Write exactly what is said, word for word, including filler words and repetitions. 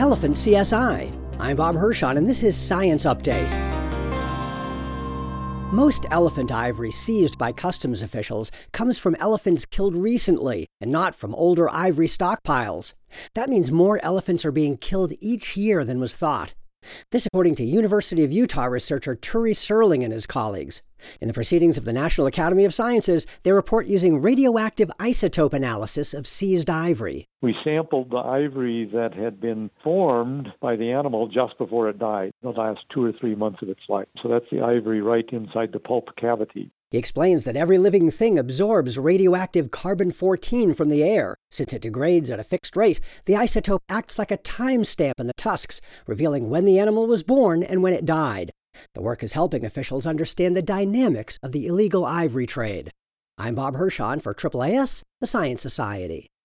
Elephant C S I. I'm Bob Hirschon, and this is Science Update. Most elephant ivory seized by customs officials comes from elephants killed recently and not from older ivory stockpiles. That means more elephants are being killed each year than was thought. This according to University of Utah researcher Turi Serling and his colleagues. In the Proceedings of the National Academy of Sciences, they report using radioactive isotope analysis of seized ivory. We sampled the ivory that had been formed by the animal just before it died, the last two or three months of its life. So that's the ivory right inside the pulp cavity. He explains that every living thing absorbs radioactive carbon fourteen from the air. Since it degrades at a fixed rate, the isotope acts like a timestamp in the tusks, revealing when the animal was born and when it died. The work is helping officials understand the dynamics of the illegal ivory trade. I'm Bob Hirschon for A A A S, the Science Society.